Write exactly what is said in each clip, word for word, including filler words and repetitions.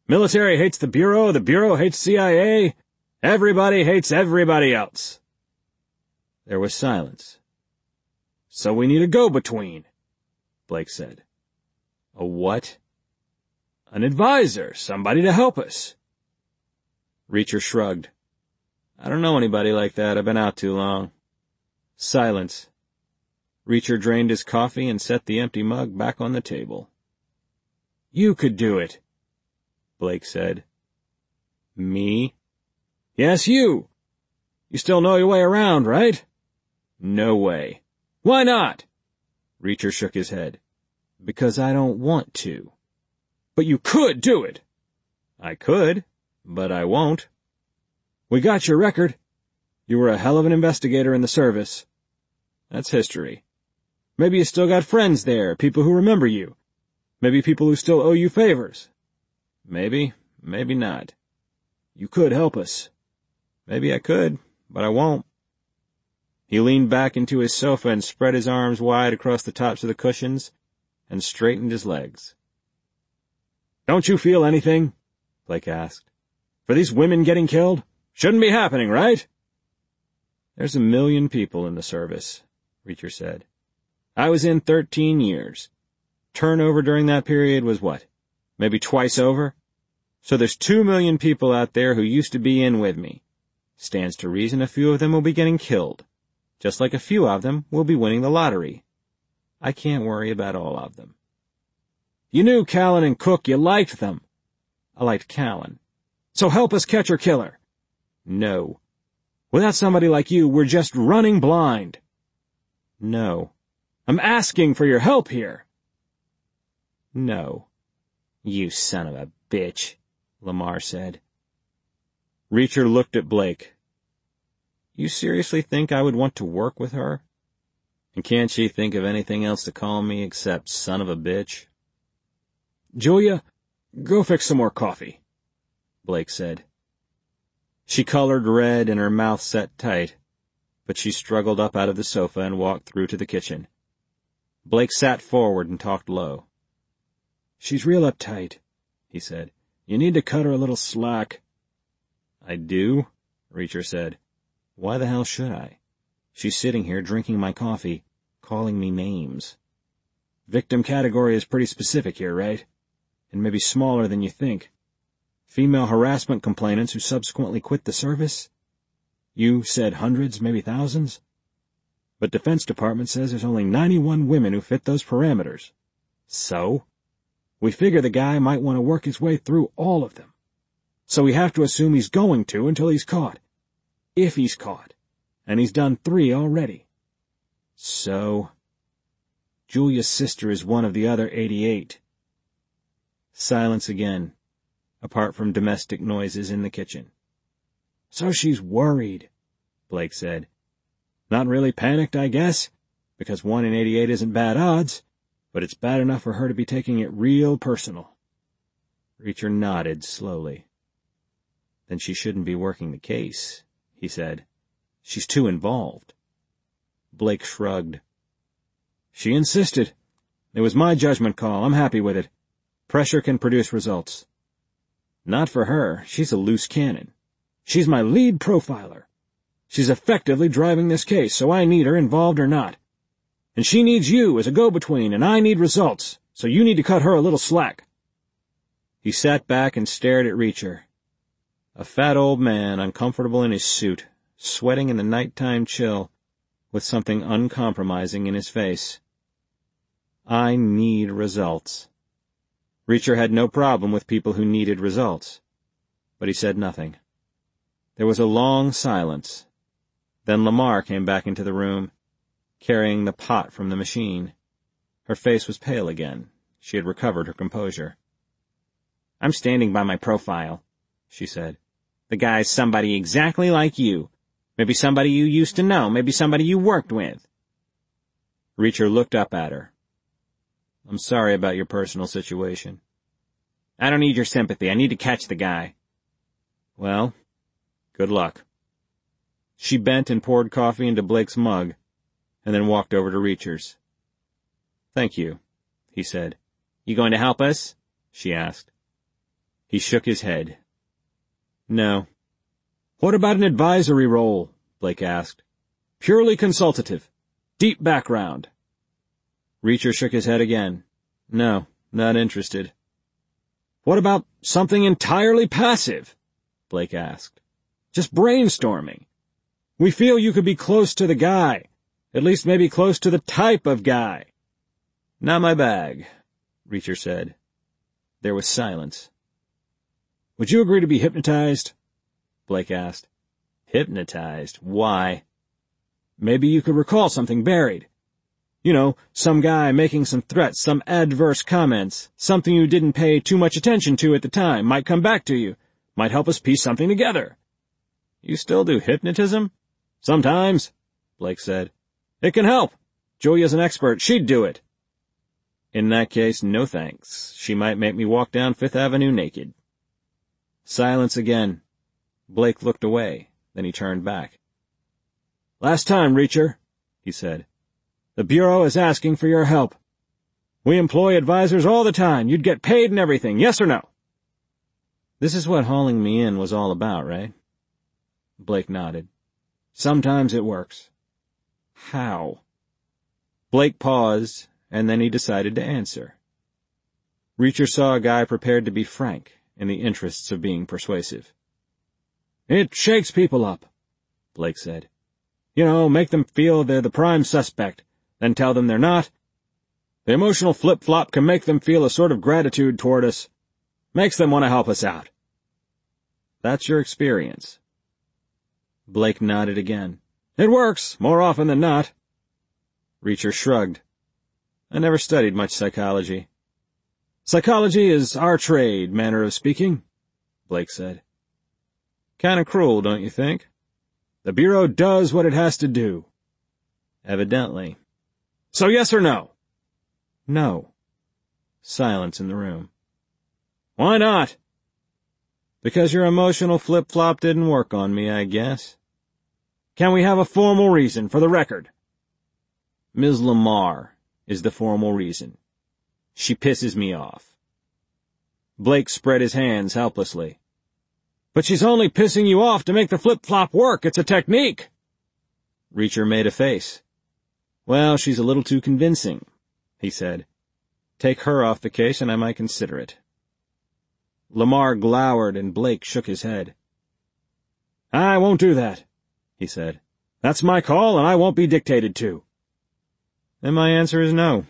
Military hates the Bureau, the Bureau hates C I A. Everybody hates everybody else. There was silence. So we need a go-between, Blake said. A what? An advisor, somebody to help us. Reacher shrugged. I don't know anybody like that. I've been out too long. Silence. Reacher drained his coffee and set the empty mug back on the table. You could do it, Blake said. Me? Yes, you. You still know your way around, right? No way. Why not? Reacher shook his head. Because I don't want to. But you could do it. I could, but I won't. We got your record. You were a hell of an investigator in the service. That's history. Maybe you still got friends there, people who remember you. Maybe people who still owe you favors. Maybe, maybe not. You could help us. Maybe I could, but I won't. He leaned back into his sofa and spread his arms wide across the tops of the cushions and straightened his legs. Don't you feel anything? Blake asked. For these women getting killed? Shouldn't be happening, right? There's a million people in the service, Reacher said. I was in thirteen years. Turnover during that period was what? Maybe twice over? So there's two million people out there who used to be in with me. Stands to reason a few of them will be getting killed, just like a few of them will be winning the lottery. I can't worry about all of them. You knew Callan and Cook, you liked them. I liked Callan. So help us catch her killer. No. Without somebody like you, we're just running blind. No. I'm asking for your help here. No. You son of a bitch, Lamar said. Reacher looked at Blake. You seriously think I would want to work with her? And can't she think of anything else to call me except son of a bitch? Julia, go fix some more coffee, Blake said. She colored red and her mouth set tight, but she struggled up out of the sofa and walked through to the kitchen. Blake sat forward and talked low. She's real uptight, he said. You need to cut her a little slack. I do, Reacher said. Why the hell should I? She's sitting here drinking my coffee, calling me names. Victim category is pretty specific here, right? And maybe smaller than you think. Female harassment complainants who subsequently quit the service? You said hundreds, maybe thousands? But Defense Department says there's only ninety-one women who fit those parameters. So? We figure the guy might want to work his way through all of them. So we have to assume he's going to until he's caught. If he's caught. And he's done three already. So? Julia's sister is one of the other eighty-eight. Silence again, apart from domestic noises in the kitchen. So she's worried, Blake said. Not really panicked, I guess, because one in eighty-eight isn't bad odds, but it's bad enough for her to be taking it real personal. Reacher nodded slowly. Then she shouldn't be working the case, he said. She's too involved. Blake shrugged. She insisted. It was my judgment call. I'm happy with it. Pressure can produce results. Not for her. She's a loose cannon. She's my lead profiler. She's effectively driving this case, so I need her involved or not. And she needs you as a go-between, and I need results, so you need to cut her a little slack. He sat back and stared at Reacher. A fat old man, uncomfortable in his suit, sweating in the nighttime chill, with something uncompromising in his face. I need results. Reacher had no problem with people who needed results, but he said nothing. There was a long silence. Then Lamar came back into the room, carrying the pot from the machine. Her face was pale again. She had recovered her composure. I'm standing by my profile, she said. The guy's somebody exactly like you. Maybe somebody you used to know, maybe somebody you worked with. Reacher looked up at her. I'm sorry about your personal situation. I don't need your sympathy. I need to catch the guy. Well, good luck. She bent and poured coffee into Blake's mug, and then walked over to Reacher's. Thank you, he said. You going to help us? She asked. He shook his head. No. What about an advisory role? Blake asked. Purely consultative. Deep background. Reacher shook his head again. No, not interested. What about something entirely passive? Blake asked. Just brainstorming. We feel you could be close to the guy. At least maybe close to the type of guy. Not my bag, Reacher said. There was silence. Would you agree to be hypnotized? Blake asked. Hypnotized? Why? Maybe you could recall something buried. You know, some guy making some threats, some adverse comments, something you didn't pay too much attention to at the time, might come back to you, might help us piece something together. You still do hypnotism? Sometimes, Blake said. It can help. Julia's an expert. She'd do it. In that case, no thanks. She might make me walk down Fifth Avenue naked. Silence again. Blake looked away. Then he turned back. Last time, Reacher, he said. The Bureau is asking for your help. We employ advisors all the time. You'd get paid and everything, yes or no? This is what hauling me in was all about, right? Blake nodded. Sometimes it works. How? Blake paused, and then he decided to answer. Reacher saw a guy prepared to be frank in the interests of being persuasive. It shakes people up, Blake said. You know, make them feel they're the prime suspect, then tell them they're not. The emotional flip-flop can make them feel a sort of gratitude toward us. Makes them want to help us out. That's your experience. Blake nodded again. It works, more often than not. Reacher shrugged. I never studied much psychology. Psychology is our trade, manner of speaking, Blake said. Kind of cruel, don't you think? The Bureau does what it has to do. Evidently. So yes or no? No. Silence in the room. Why not? Because your emotional flip-flop didn't work on me, I guess. Can we have a formal reason for the record? Miz Lamar is the formal reason. She pisses me off. Blake spread his hands helplessly. But she's only pissing you off to make the flip-flop work. It's a technique. Reacher made a face. Well, she's a little too convincing, he said. Take her off the case and I might consider it. Lamar glowered and Blake shook his head. I won't do that, he said. That's my call and I won't be dictated to. Then my answer is no.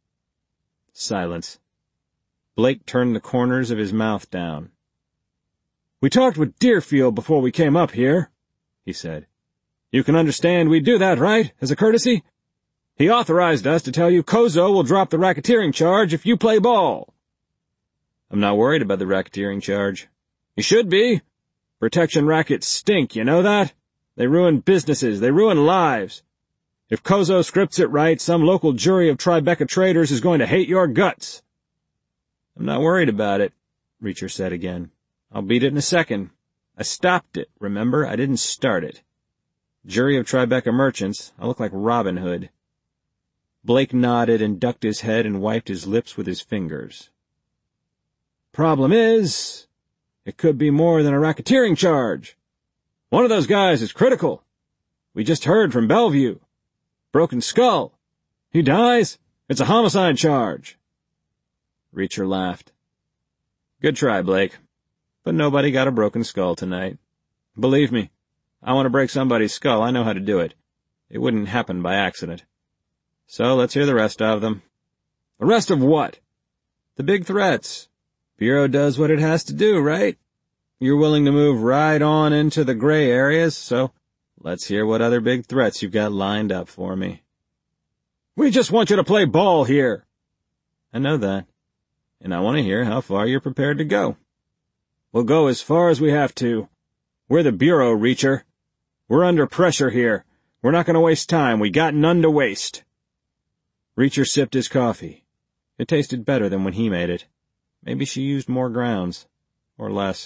Silence. Blake turned the corners of his mouth down. We talked with Deerfield before we came up here, he said. You can understand we'd do that, right, as a courtesy? He authorized us to tell you Kozo will drop the racketeering charge if you play ball. I'm not worried about the racketeering charge. You should be. Protection rackets stink, you know that? They ruin businesses, they ruin lives. If Kozo scripts it right, some local jury of Tribeca traders is going to hate your guts. I'm not worried about it, Reacher said again. I'll beat it in a second. I stopped it, remember? I didn't start it. Jury of Tribeca merchants, I look like Robin Hood. Blake nodded and ducked his head and wiped his lips with his fingers. Problem is, it could be more than a racketeering charge. One of those guys is critical. We just heard from Bellevue. Broken skull. He dies. It's a homicide charge. Reacher laughed. Good try, Blake. But nobody got a broken skull tonight. Believe me, I want to break somebody's skull. I know how to do it. It wouldn't happen by accident. So let's hear the rest of them. The rest of what? The big threats. Bureau does what it has to do, right? You're willing to move right on into the gray areas, so let's hear what other big threats you've got lined up for me. We just want you to play ball here. I know that. And I want to hear how far you're prepared to go. We'll go as far as we have to. We're the Bureau, Reacher. We're under pressure here. We're not going to waste time. We got none to waste. Reacher sipped his coffee. It tasted better than when he made it. Maybe she used more grounds. Or less.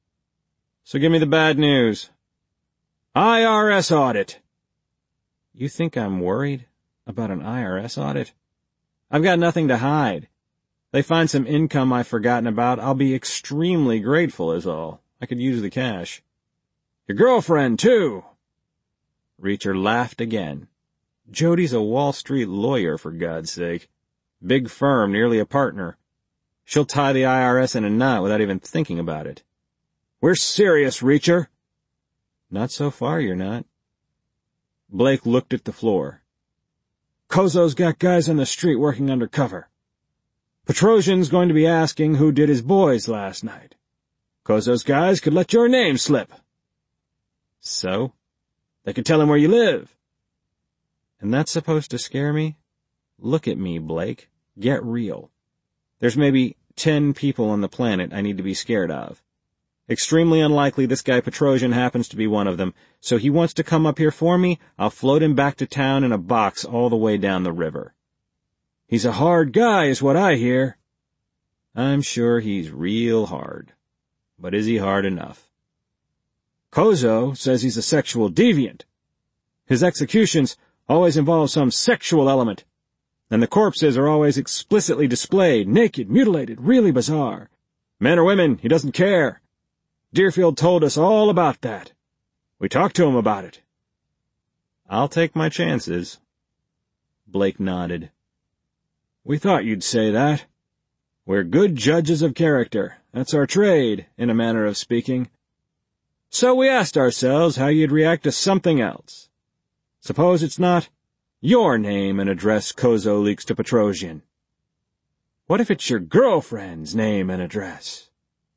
So give me the bad news. I R S audit. You think I'm worried about an I R S audit? I've got nothing to hide. They find some income I've forgotten about, I'll be extremely grateful is all. I could use the cash. Your girlfriend, too! Reacher laughed again. Jody's a Wall Street lawyer, for God's sake. Big firm, nearly a partner. She'll tie the I R S in a knot without even thinking about it. We're serious, Reacher. Not so far, you're not. Blake looked at the floor. Kozo's got guys on the street working undercover. Petrosian's going to be asking who did his boys last night. Kozo's guys could let your name slip. So? They could tell him where you live. And that's supposed to scare me? Look at me, Blake. Get real. There's maybe ten people on the planet I need to be scared of. Extremely unlikely this guy Petrosian happens to be one of them, so he wants to come up here for me, I'll float him back to town in a box all the way down the river. He's a hard guy, is what I hear. I'm sure he's real hard. But is he hard enough? Kozo says he's a sexual deviant. His executions always involve some sexual element, and the corpses are always explicitly displayed, naked, mutilated, really bizarre. Men or women, he doesn't care. Deerfield told us all about that. We talked to him about it. I'll take my chances. Blake nodded. We thought you'd say that. We're good judges of character. That's our trade, in a manner of speaking. So we asked ourselves how you'd react to something else. Suppose it's not your name and address Kozo leaks to Petrosian. What if it's your girlfriend's name and address?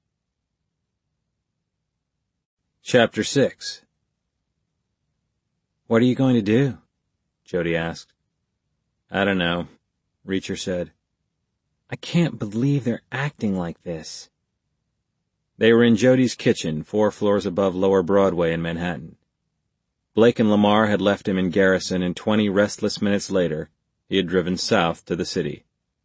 Chapter six. What are you going to do? Jody asked. I don't know, Reacher said. I can't believe they're acting like this. They were in Jody's kitchen, four floors above Lower Broadway in Manhattan. Blake and Lamar had left him in Garrison, and twenty restless minutes later, he had driven south to the city.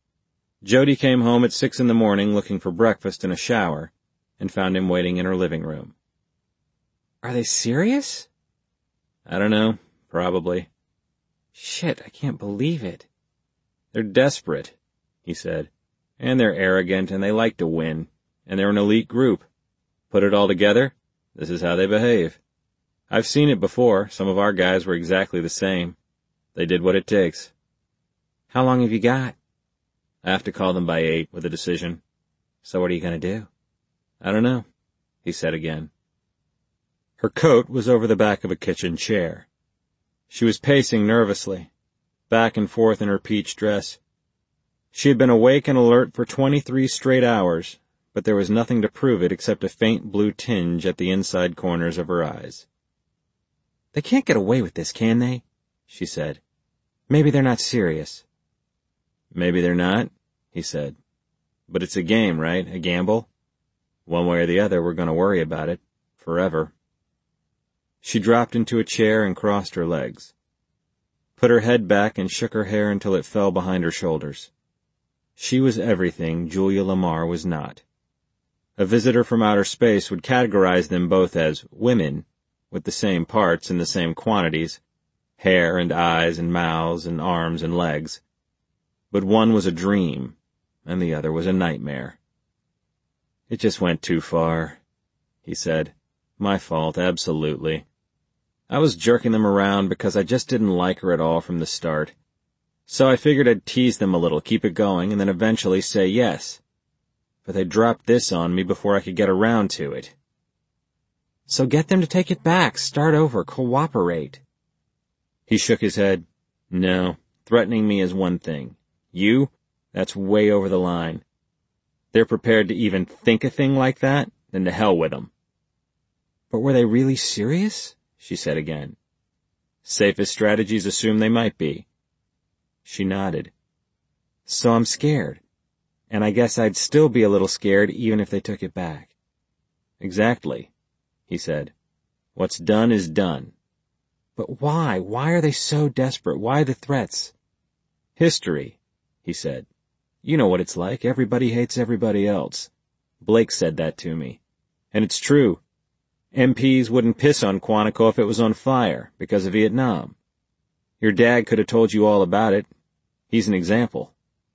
Jody came home at six in the morning looking for breakfast and a shower, and found him waiting in her living room. Are they serious? I don't know. Probably. Shit, I can't believe it. They're desperate, he said. And they're arrogant, and they like to win. And they're an elite group. Put it all together, this is how they behave. I've seen it before. Some of our guys were exactly the same. They did what it takes. How long have you got? I have to call them by eight with a decision. So what are you going to do? I don't know, he said again. Her coat was over the back of a kitchen chair. She was pacing nervously, back and forth in her peach dress. She had been awake and alert for twenty-three straight hours, but there was nothing to prove it except a faint blue tinge at the inside corners of her eyes. They can't get away with this, can they? She said. Maybe they're not serious. Maybe they're not, he said. But it's a game, right? A gamble? One way or the other, we're going to worry about it. Forever. She dropped into a chair and crossed her legs, put her head back and shook her hair until it fell behind her shoulders. She was everything Julia Lamar was not. A visitor from outer space would categorize them both as women, with the same parts and the same quantities, hair and eyes and mouths and arms and legs. But one was a dream, and the other was a nightmare. It just went too far, he said. My fault, absolutely. I was jerking them around because I just didn't like her at all from the start. So I figured I'd tease them a little, keep it going, and then eventually say yes. But they dropped this on me before I could get around to it. So get them to take it back, start over, cooperate. He shook his head. No, threatening me is one thing. You? That's way over the line. They're prepared to even think a thing like that? Then to hell with them. But were they really serious? She said again. Safest strategies assume they might be. She nodded. So I'm scared. And I guess I'd still be a little scared even if they took it back. Exactly, he said. What's done is done. But why? Why are they so desperate? Why the threats? History, he said. You know what it's like. Everybody hates everybody else. Blake said that to me. And it's true. M Ps wouldn't piss on Quantico if it was on fire, because of Vietnam. Your dad could have told you all about it. He's an example.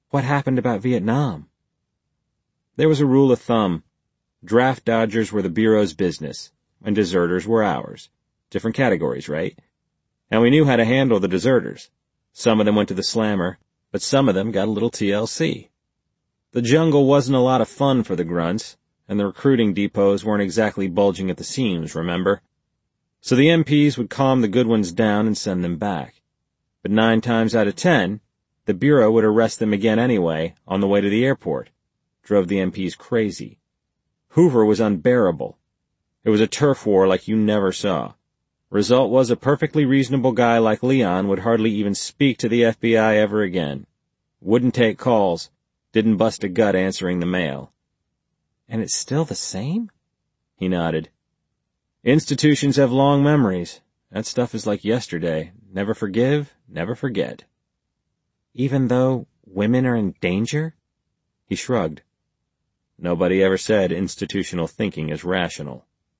What happened about Vietnam? There was a rule of thumb. Draft dodgers were the Bureau's business, and deserters were ours. Different categories, right? And we knew how to handle the deserters. Some of them went to the slammer, but some of them got a little T L C. The jungle wasn't a lot of fun for the grunts, and the recruiting depots weren't exactly bulging at the seams, remember? So the M Ps would calm the good ones down and send them back. But nine times out of ten, the Bureau would arrest them again anyway on the way to the airport. Drove the M Ps crazy. Hoover was unbearable. It was a turf war like you never saw. Result was a perfectly reasonable guy like Leon would hardly even speak to the F B I ever again. Wouldn't take calls. Didn't bust a gut answering the mail. And it's still the same? He nodded. Institutions have long memories. That stuff is like yesterday. Never forgive, never forget. Even though women are in danger? He shrugged. Nobody ever said institutional thinking is rational.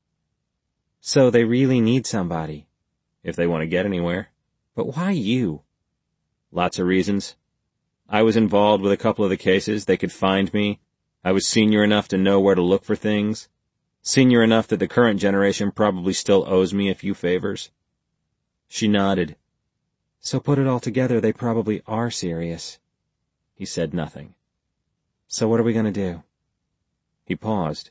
So they really need somebody. If they want to get anywhere. But why you? Lots of reasons. I was involved with a couple of the cases. They could find me. I was senior enough to know where to look for things. Senior enough that the current generation probably still owes me a few favors. She nodded. So put it all together, they probably are serious. He said nothing. So what are we going to do? He paused.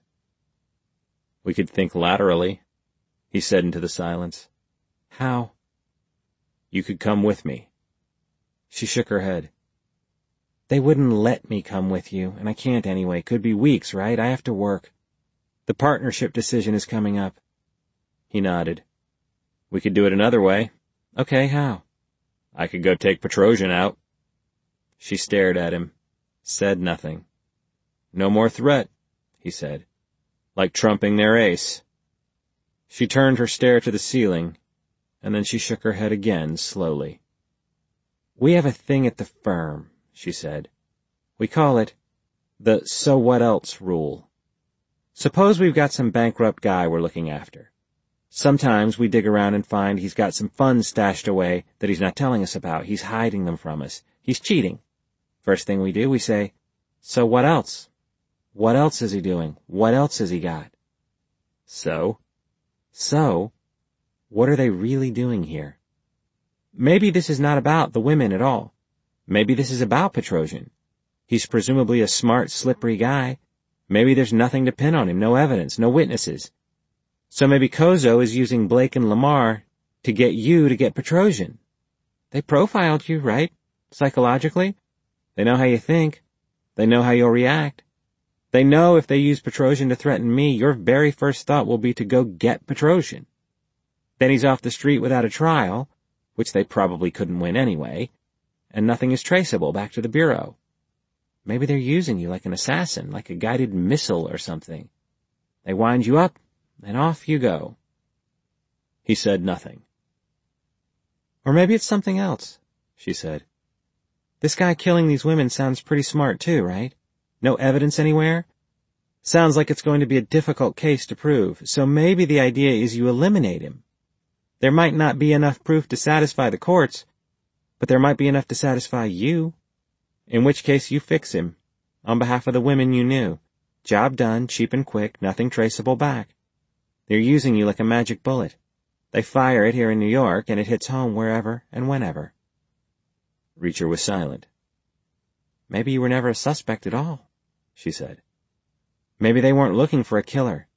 We could think laterally, he said into the silence. How? You could come with me. She shook her head. They wouldn't let me come with you, and I can't anyway. Could be weeks, right? I have to work. The partnership decision is coming up. He nodded. We could do it another way. Okay, how? I could go take Petrosian out. She stared at him, said nothing. No more threat, he said. Like trumping their ace. She turned her stare to the ceiling, and then she shook her head again, slowly. We have a thing at the firm, she said. We call it the so what else rule. Suppose we've got some bankrupt guy we're looking after. Sometimes we dig around and find he's got some funds stashed away that he's not telling us about. He's hiding them from us. He's cheating. First thing we do, we say, so what else? What else is he doing? What else has he got? So? So? What are they really doing here? Maybe this is not about the women at all. Maybe this is about Petrosian. He's presumably a smart, slippery guy. Maybe there's nothing to pin on him, no evidence, no witnesses. So maybe Kozo is using Blake and Lamar to get you to get Petrosian. They profiled you, right? Psychologically? They know how you think. They know how you'll react. They know if they use Petrosian to threaten me, your very first thought will be to go get Petrosian. Then he's off the street without a trial, which they probably couldn't win anyway, and nothing is traceable back to the Bureau. Maybe they're using you like an assassin, like a guided missile or something. They wind you up, and off you go. He said nothing. Or maybe it's something else, she said. This guy killing these women sounds pretty smart too, right? No evidence anywhere? Sounds like it's going to be a difficult case to prove, so maybe the idea is you eliminate him. There might not be enough proof to satisfy the courts, but there might be enough to satisfy you. In which case you fix him, on behalf of the women you knew. Job done, cheap and quick, nothing traceable back. They're using you like a magic bullet. They fire it here in New York, and it hits home wherever and whenever. Reacher was silent. Maybe you were never a suspect at all, she said. Maybe they weren't looking for a killer.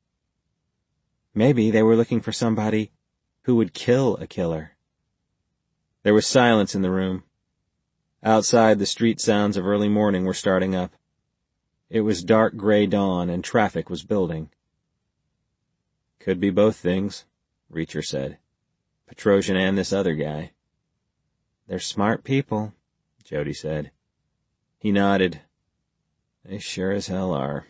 Maybe they were looking for somebody who would kill a killer. There was silence in the room. Outside, the street sounds of early morning were starting up. It was dark gray dawn, and traffic was building. Could be both things, Reacher said. Petrosian and this other guy. They're smart people, Jody said. He nodded. They sure as hell are.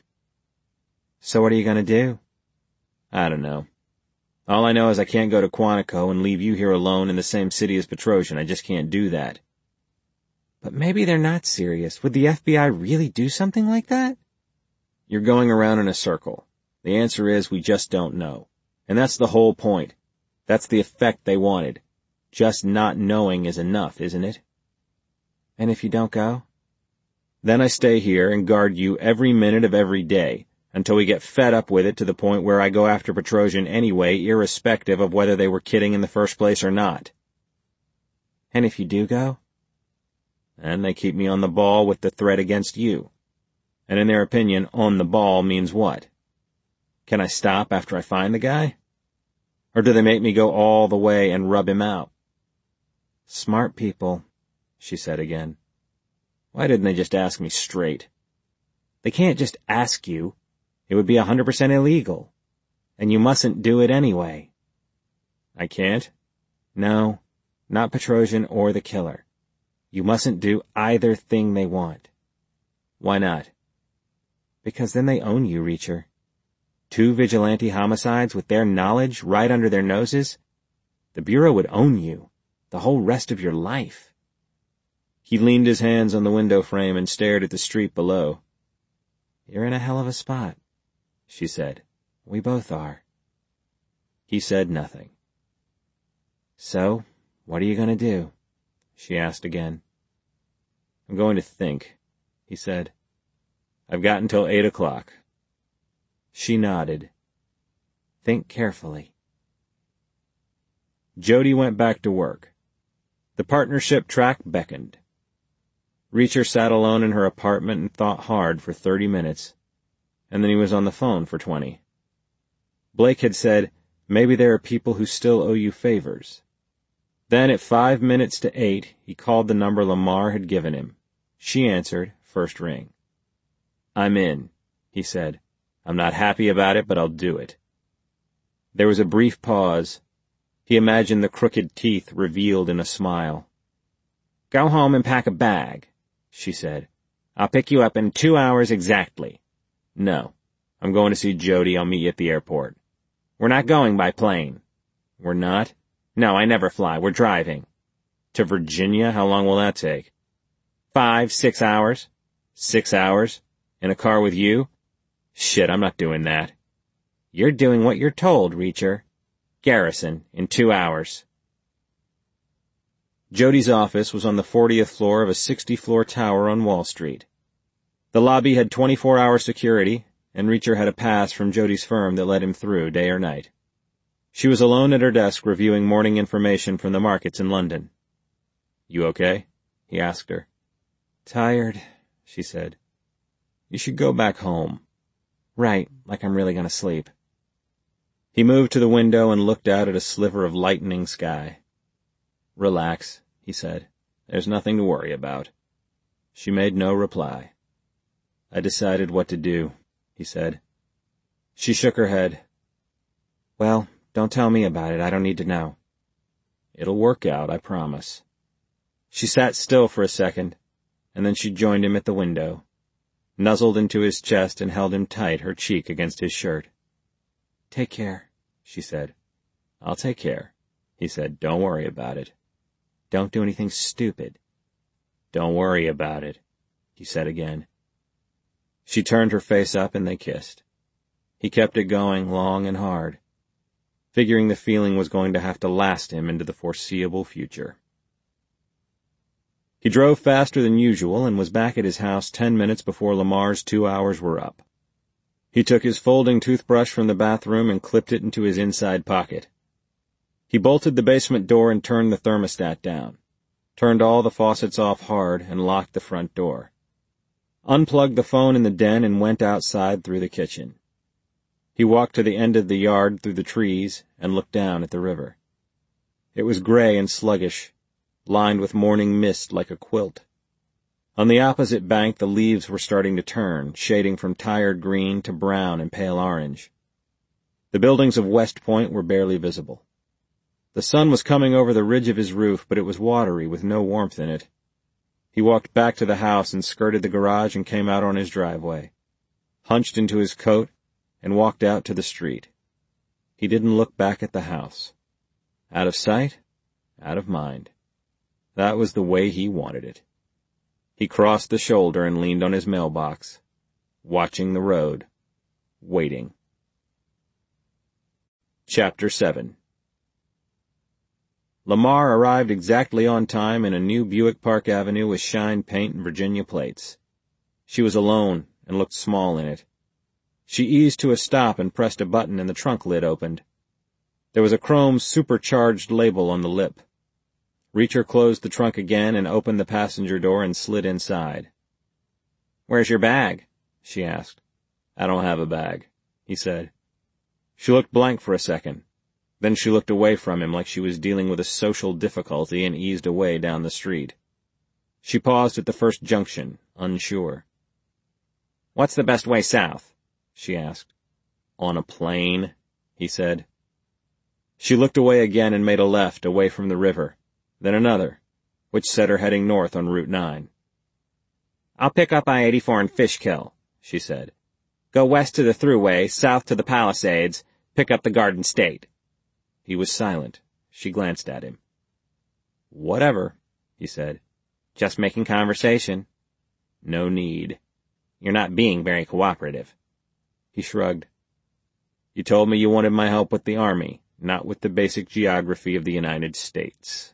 So what are you going to do? I don't know. All I know is I can't go to Quantico and leave you here alone in the same city as Petrosian. I just can't do that. But maybe they're not serious. Would the F B I really do something like that? You're going around in a circle. The answer is we just don't know. And that's the whole point. That's the effect they wanted. Just not knowing is enough, isn't it? And if you don't go? Then I stay here and guard you every minute of every day, until we get fed up with it to the point where I go after Petrosian anyway, irrespective of whether they were kidding in the first place or not. And if you do go? And they keep me on the ball with the threat against you. And in their opinion, on the ball means what? Can I stop after I find the guy? Or do they make me go all the way and rub him out? Smart people, she said again. Why didn't they just ask me straight? They can't just ask you. It would be a hundred percent illegal. And you mustn't do it anyway. I can't? No, not Petrosian or the killer. You mustn't do either thing they want. Why not? Because then they own you, Reacher. Two vigilante homicides with their knowledge right under their noses? The Bureau would own you, the whole rest of your life. He leaned his hands on the window frame and stared at the street below. You're in a hell of a spot, she said. We both are. He said nothing. So, what are you going to do? She asked again. I'm going to think, he said. I've got until eight o'clock. She nodded. Think carefully. Jody went back to work. The partnership track beckoned. Reacher sat alone in her apartment and thought hard for thirty minutes, and then he was on the phone for twenty. Blake had said, maybe there are people who still owe you favors. Then at five minutes to eight, he called the number Lamar had given him. She answered, first ring. I'm in, he said. I'm not happy about it, but I'll do it. There was a brief pause. He imagined the crooked teeth revealed in a smile. Go home and pack a bag, she said. I'll pick you up in two hours exactly. No, I'm going to see Jody. I'll meet you at the airport. We're not going by plane. We're not? No, I never fly. We're driving. To Virginia? How long will that take? Five, six hours. Six hours? In a car with you? Shit, I'm not doing that. You're doing what you're told, Reacher. Garrison, in two hours. Jody's office was on the fortieth floor of a sixty-floor tower on Wall Street. The lobby had twenty-four hour security, and Reacher had a pass from Jody's firm that let him through day or night. She was alone at her desk reviewing morning information from the markets in London. You okay? He asked her. Tired, she said. You should go back home. Right, like I'm really going to sleep. He moved to the window and looked out at a sliver of lightening sky. Relax, he said. There's nothing to worry about. She made no reply. I decided what to do, he said. She shook her head. Well, don't tell me about it. I don't need to know. It'll work out, I promise. She sat still for a second, and then she joined him at the window, nuzzled into his chest and held him tight, her cheek against his shirt. Take care, she said. I'll take care, he said. Don't worry about it. Don't do anything stupid. Don't worry about it, he said again. She turned her face up and they kissed. He kept it going long and hard, figuring the feeling was going to have to last him into the foreseeable future. He drove faster than usual and was back at his house ten minutes before Lamar's two hours were up. He took his folding toothbrush from the bathroom and clipped it into his inside pocket. He bolted the basement door and turned the thermostat down, turned all the faucets off hard, and locked the front door. Unplugged the phone in the den and went outside through the kitchen. He walked to the end of the yard through the trees and looked down at the river. It was gray and sluggish, lined with morning mist like a quilt. On the opposite bank the leaves were starting to turn, shading from tired green to brown and pale orange. The buildings of West Point were barely visible. The sun was coming over the ridge of his roof, but it was watery with no warmth in it. He walked back to the house and skirted the garage and came out on his driveway, hunched into his coat, and walked out to the street. He didn't look back at the house. Out of sight, out of mind. That was the way he wanted it. He crossed the shoulder and leaned on his mailbox, watching the road, waiting. Chapter seven. Lamar arrived exactly on time in a new Buick Park Avenue with shine paint and Virginia plates. She was alone and looked small in it. She eased to a stop and pressed a button and the trunk lid opened. There was a chrome supercharged label on the lip. Reacher closed the trunk again and opened the passenger door and slid inside. "Where's your bag?" she asked. "I don't have a bag," he said. She looked blank for a second. Then she looked away from him like she was dealing with a social difficulty and eased away down the street. She paused at the first junction, unsure. "What's the best way south?" she asked. "On a plane," he said. She looked away again and made a left away from the river, then another, which set her heading north on Route nine. "I'll pick up I eighty-four in Fishkill," she said. "Go west to the Thruway, south to the Palisades, pick up the Garden State." He was silent. She glanced at him. "Whatever," he said. "Just making conversation." "No need." "You're not being very cooperative." He shrugged. "You told me you wanted my help with the Army, not with the basic geography of the United States."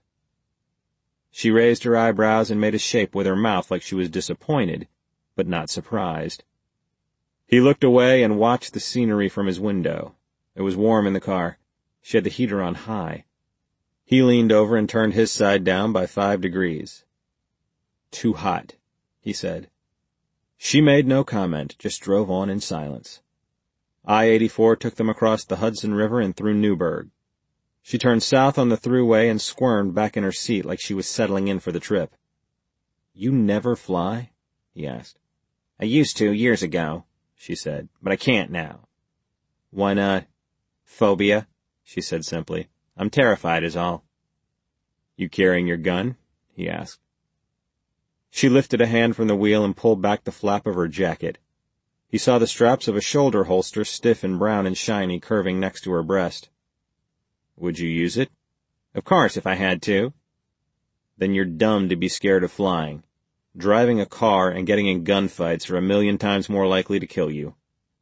She raised her eyebrows and made a shape with her mouth like she was disappointed, but not surprised. He looked away and watched the scenery from his window. It was warm in the car. She had the heater on high. He leaned over and turned his side down by five degrees. "Too hot," he said. She made no comment, just drove on in silence. I eighty-four took them across the Hudson River and through Newburgh. She turned south on the thruway and squirmed back in her seat like she was settling in for the trip. "You never fly?" he asked. "I used to years ago," she said, "but I can't now." "Why not?" "Phobia," she said simply. "I'm terrified is all." "You carrying your gun?" he asked. She lifted a hand from the wheel and pulled back the flap of her jacket. He saw the straps of a shoulder holster, stiff and brown and shiny, curving next to her breast. "Would you use it?" "Of course, if I had to." "Then you're dumb to be scared of flying. Driving a car and getting in gunfights are a million times more likely to kill you."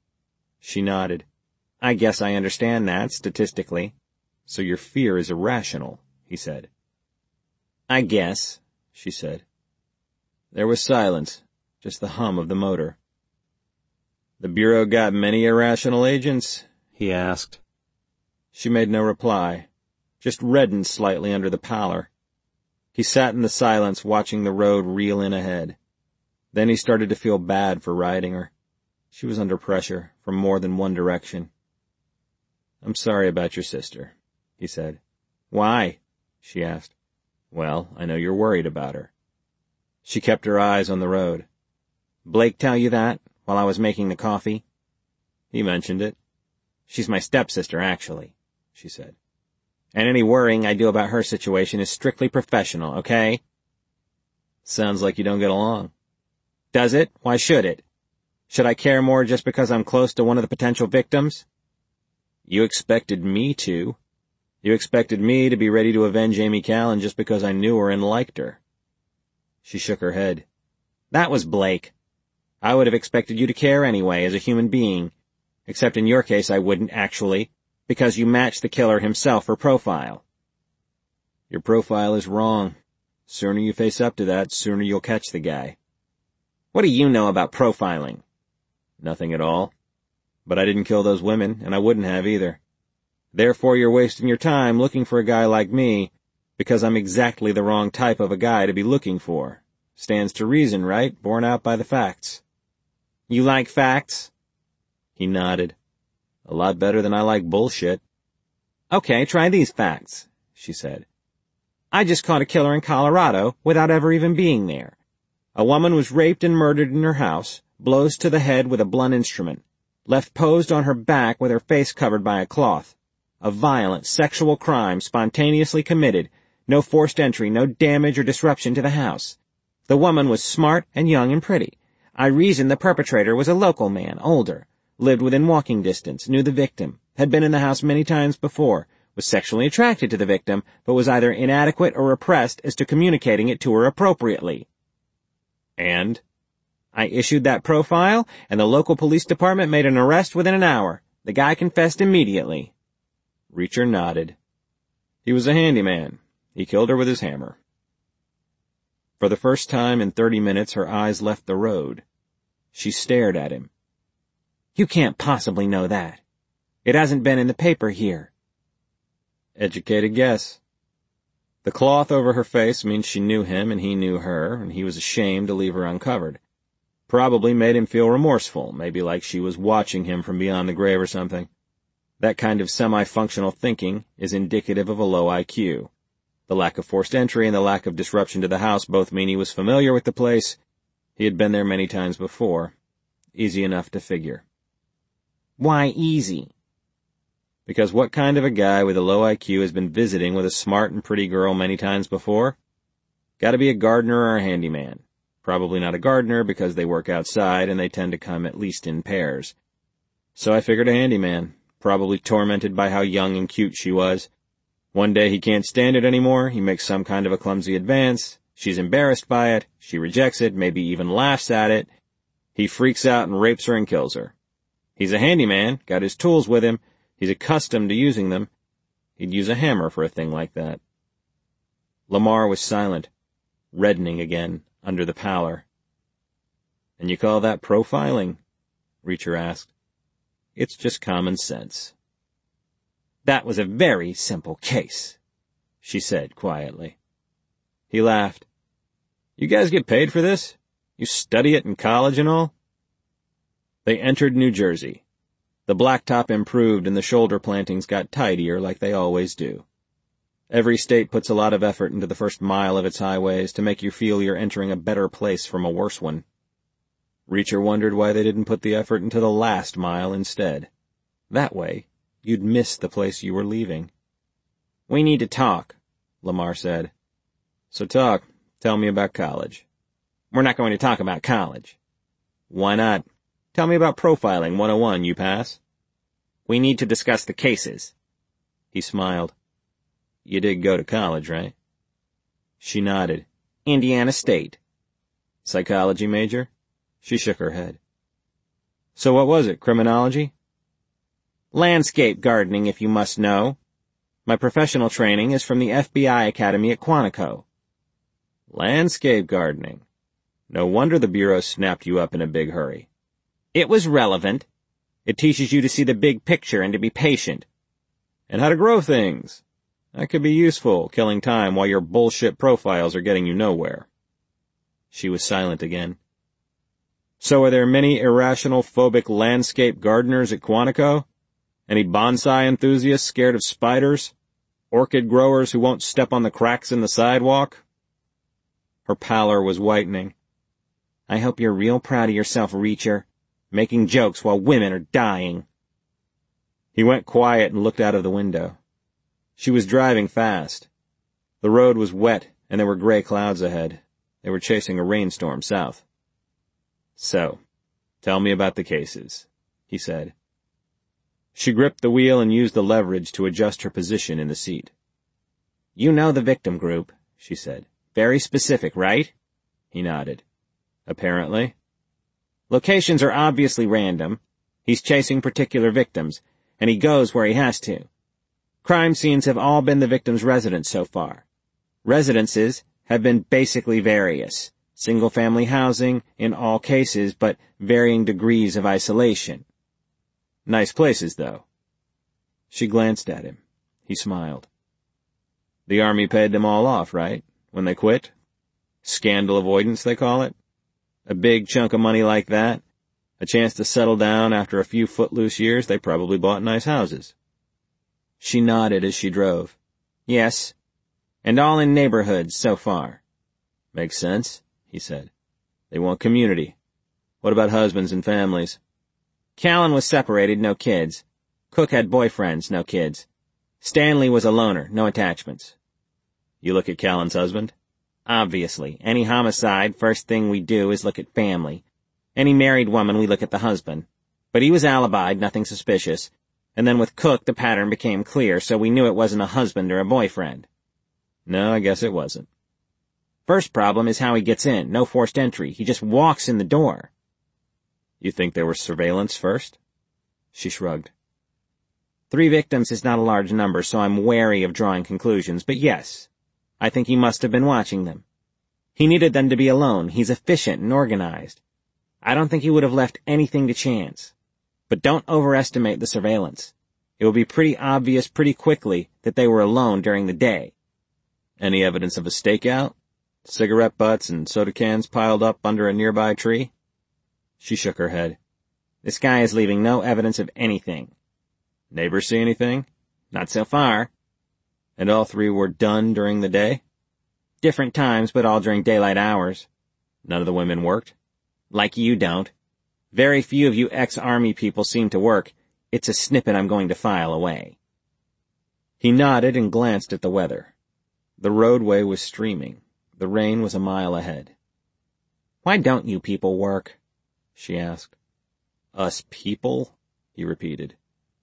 She nodded. "I guess I understand that, statistically." "So your fear is irrational," he said. "I guess," she said. There was silence, just the hum of the motor. "The Bureau got many irrational agents?" he asked. She made no reply, just reddened slightly under the pallor. He sat in the silence watching the road reel in ahead. Then he started to feel bad for riding her. She was under pressure from more than one direction. "I'm sorry about your sister," he said. "Why?" she asked. "Well, I know you're worried about her." She kept her eyes on the road. "Blake tell you that, while I was making the coffee?" "He mentioned it." "She's my stepsister, actually," she said. "And any worrying I do about her situation is strictly professional, okay?" "Sounds like you don't get along." "Does it? Why should it? Should I care more just because I'm close to one of the potential victims?" "You expected me to. You expected me to be ready to avenge Amy Callan just because I knew her and liked her." She shook her head. "That was Blake. I would have expected you to care anyway, as a human being. Except in your case I wouldn't, actually, because you match the killer himself for profile." "Your profile is wrong. Sooner you face up to that, sooner you'll catch the guy." "What do you know about profiling?" "Nothing at all. But I didn't kill those women, and I wouldn't have either. Therefore you're wasting your time looking for a guy like me, because I'm exactly the wrong type of a guy to be looking for. Stands to reason, right? Borne out by the facts." "You like facts?" He nodded. "A lot better than I like bullshit." "Okay, try these facts," she said. "I just caught a killer in Colorado without ever even being there. A woman was raped and murdered in her house, blows to the head with a blunt instrument, left posed on her back with her face covered by a cloth. A violent sexual crime spontaneously committed, no forced entry, no damage or disruption to the house. The woman was smart and young and pretty. I reasoned the perpetrator was a local man, older, lived within walking distance, knew the victim, had been in the house many times before, was sexually attracted to the victim, but was either inadequate or repressed as to communicating it to her appropriately." "And?" "I issued that profile, and the local police department made an arrest within an hour. The guy confessed immediately." Reacher nodded. "He was a handyman. He killed her with his hammer." For the first time in thirty minutes her eyes left the road. She stared at him. "You can't possibly know that. It hasn't been in the paper here." Educated guess. The cloth over her face means she knew him and he knew her, and he was ashamed to leave her uncovered. Probably made him feel remorseful, maybe like she was watching him from beyond the grave or something. That kind of semi-functional thinking is indicative of a low I Q. The lack of forced entry and the lack of disruption to the house both mean he was familiar with the place. He had been there many times before. Easy enough to figure. Why easy? Because what kind of a guy with a low I Q has been visiting with a smart and pretty girl many times before? Gotta be a gardener or a handyman. Probably not a gardener because they work outside and they tend to come at least in pairs. So I figured a handyman, probably tormented by how young and cute she was. One day he can't stand it anymore, he makes some kind of a clumsy advance, she's embarrassed by it, she rejects it, maybe even laughs at it. He freaks out and rapes her and kills her. He's a handyman, got his tools with him, he's accustomed to using them. He'd use a hammer for a thing like that. Lamar was silent, reddening again under the pallor. "And you call that profiling?" Reacher asked. "It's just common sense." "That was a very simple case," she said quietly. He laughed. "You guys get paid for this? You study it in college and all?" They entered New Jersey. The blacktop improved and the shoulder plantings got tidier like they always do. Every state puts a lot of effort into the first mile of its highways to make you feel you're entering a better place from a worse one. Reacher wondered why they didn't put the effort into the last mile instead. That way, you'd miss the place you were leaving. "We need to talk," Lamar said. "So talk. Tell me about college." "We're not going to talk about college." "Why not? Tell me about Profiling one oh one, you pass." "We need to discuss the cases." He smiled. "You did go to college, right?" She nodded. "Indiana State." "Psychology major?" She shook her head. "So what was it, criminology?" "Landscape gardening, if you must know. My professional training is from the F B I Academy at Quantico." "Landscape gardening. No wonder the Bureau snapped you up in a big hurry." "It was relevant. It teaches you to see the big picture and to be patient." "And how to grow things. That could be useful, killing time while your bullshit profiles are getting you nowhere." She was silent again. "So are there many irrational, phobic landscape gardeners at Quantico? Any bonsai enthusiasts scared of spiders? Orchid growers who won't step on the cracks in the sidewalk?" Her pallor was whitening. "I hope you're real proud of yourself, Reacher, making jokes while women are dying." He went quiet and looked out of the window. She was driving fast. The road was wet, and there were gray clouds ahead. They were chasing a rainstorm south. "So, tell me about the cases," he said. She gripped the wheel and used the leverage to adjust her position in the seat. "You know the victim group," she said. "Very specific, right?" He nodded. "Apparently." "Locations are obviously random. He's chasing particular victims, and he goes where he has to. Crime scenes have all been the victim's residence so far. Residences have been basically various. Single-family housing in all cases, but varying degrees of isolation. Nice places, though." She glanced at him. He smiled. "The Army paid them all off, right? When they quit? Scandal avoidance, they call it? A big chunk of money like that? A chance to settle down after a few footloose years, they probably bought nice houses." She nodded as she drove. "Yes. And all in neighborhoods so far." "Makes sense," he said. "They want community. What about husbands and families?" "Callan was separated, no kids. Cook had boyfriends, no kids. Stanley was a loner, no attachments." "You look at Callan's husband?" "Obviously. Any homicide, first thing we do is look at family. Any married woman, we look at the husband. But he was alibied, nothing suspicious. And then with Cook, the pattern became clear, so we knew it wasn't a husband or a boyfriend." "No, I guess it wasn't." "First problem is how he gets in. No forced entry. He just walks in the door." "You think there was surveillance first?" She shrugged. "Three victims is not a large number, so I'm wary of drawing conclusions, but yes, I think he must have been watching them. He needed them to be alone. He's efficient and organized. I don't think he would have left anything to chance. But don't overestimate the surveillance. It will be pretty obvious pretty quickly that they were alone during the day. Any evidence of a stakeout? Cigarette butts and soda cans piled up under a nearby tree? She shook her head. This guy is leaving no evidence of anything. Neighbors see anything? Not so far. And all three were done during the day? Different times, but all during daylight hours. None of the women worked? Like you don't. Very few of you ex-army people seem to work. It's a snippet I'm going to file away. He nodded and glanced at the weather. The roadway was streaming. The rain was a mile ahead. Why don't you people work? She asked. Us people? He repeated.